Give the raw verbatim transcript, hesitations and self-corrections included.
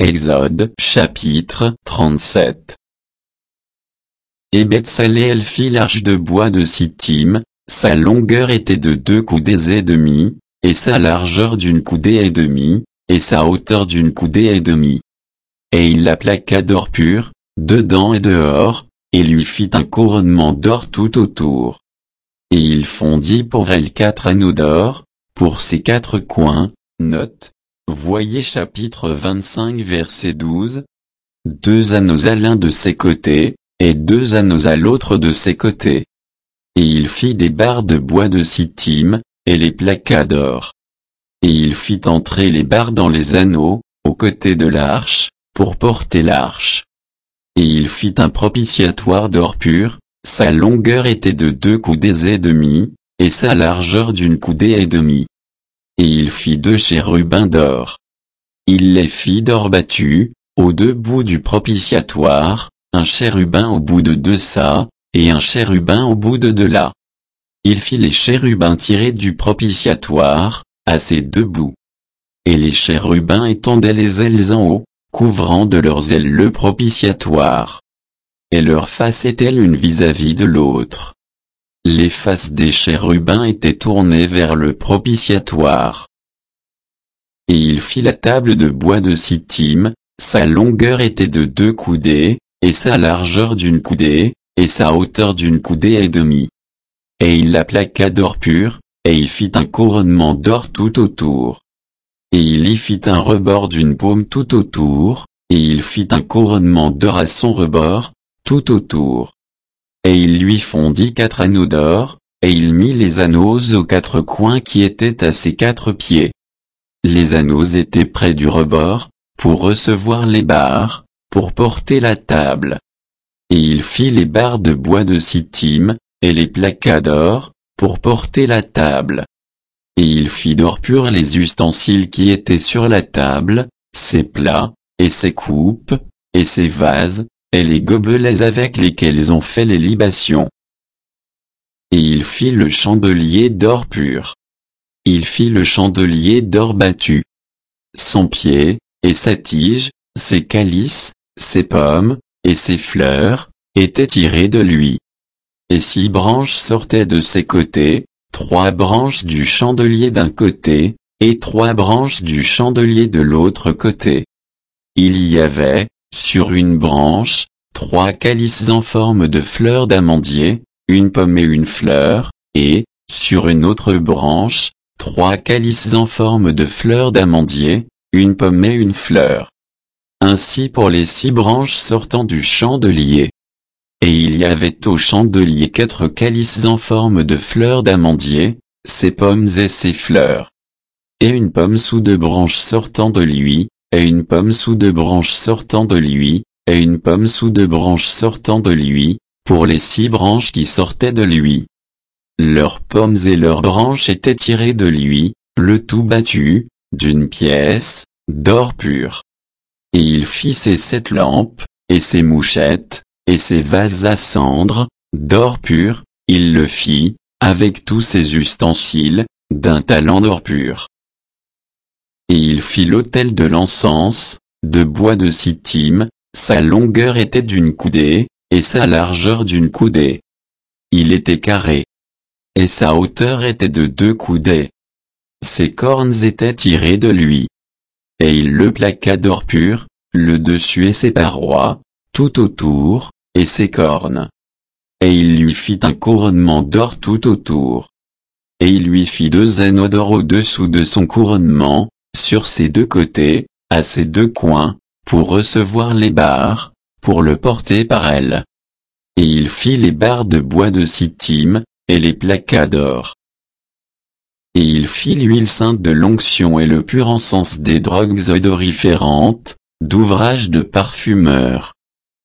Exode chapitre trente-sept. Et Bethsaléel fit l'arche de bois de Sittim, sa longueur était de deux coudées et demie, et sa largeur d'une coudée et demie, et sa hauteur d'une coudée et demie. Et il la plaqua d'or pur, dedans et dehors, et lui fit un couronnement d'or tout autour. Et il fondit pour elle quatre anneaux d'or, pour ses quatre coins, note. Voyez chapitre vingt-cinq verset douze. Deux anneaux à l'un de ses côtés, et deux anneaux à l'autre de ses côtés. Et il fit des barres de bois de Sittim, et les plaqua d'or. Et il fit entrer les barres dans les anneaux, aux côtés de l'arche, pour porter l'arche. Et il fit un propitiatoire d'or pur, sa longueur était de deux coudées et demie, et sa largeur d'une coudée et demie. Et il fit deux chérubins d'or. Il les fit d'or battu, aux deux bouts du propitiatoire, un chérubin au bout de deux ça, et un chérubin au bout de deux là. Il fit les chérubins tirés du propitiatoire, à ses deux bouts. Et les chérubins étendaient les ailes en haut, couvrant de leurs ailes le propitiatoire. Et leur face était l'une vis-à-vis de l'autre. Les faces des chérubins étaient tournées vers le propitiatoire. Et il fit la table de bois de Sittim, sa longueur était de deux coudées, et sa largeur d'une coudée, et sa hauteur d'une coudée et demie. Et il la plaqua d'or pur, et il fit un couronnement d'or tout autour. Et il y fit un rebord d'une paume tout autour, et il fit un couronnement d'or à son rebord, tout autour. Et il lui fondit quatre anneaux d'or, et il mit les anneaux aux quatre coins qui étaient à ses quatre pieds. Les anneaux étaient près du rebord, pour recevoir les barres, pour porter la table. Et il fit les barres de bois de Sittim, et les plaqua d'or, pour porter la table. Et il fit d'or pur les ustensiles qui étaient sur la table, ses plats, et ses coupes, et ses vases, et les gobelets avec lesquels on fait les libations. Et il fit le chandelier d'or pur. Il fit le chandelier d'or battu. Son pied, et sa tige, ses calices, ses pommes, et ses fleurs, étaient tirés de lui. Et six branches sortaient de ses côtés, trois branches du chandelier d'un côté, et trois branches du chandelier de l'autre côté. Il y avait, sur une branche, trois calices en forme de fleurs d'amandier, une pomme et une fleur, et, sur une autre branche, trois calices en forme de fleurs d'amandier, une pomme et une fleur. Ainsi pour les six branches sortant du chandelier. Et il y avait au chandelier quatre calices en forme de fleurs d'amandier, ses pommes et ses fleurs. Et une pomme sous deux branches sortant de lui, et une pomme sous deux branches sortant de lui, et une pomme sous deux branches sortant de lui, pour les six branches qui sortaient de lui. Leurs pommes et leurs branches étaient tirées de lui, le tout battu, d'une pièce, d'or pur. Et il fit ses sept lampes, et ses mouchettes, et ses vases à cendre, d'or pur, il le fit, avec tous ses ustensiles, d'un talent d'or pur. Et il fit l'autel de l'encens, de bois de Sittim, sa longueur était d'une coudée, et sa largeur d'une coudée. Il était carré. Et sa hauteur était de deux coudées. Ses cornes étaient tirées de lui. Et il le plaqua d'or pur, le dessus et ses parois, tout autour, et ses cornes. Et il lui fit un couronnement d'or tout autour. Et il lui fit deux anneaux d'or au-dessous de son couronnement, sur ses deux côtés, à ses deux coins, pour recevoir les barres, pour le porter par elles. Et il fit les barres de bois de Sittim, et les plaqua d'or. Et il fit l'huile sainte de l'onction et le pur encens des drogues odoriférantes, d'ouvrage de parfumeur.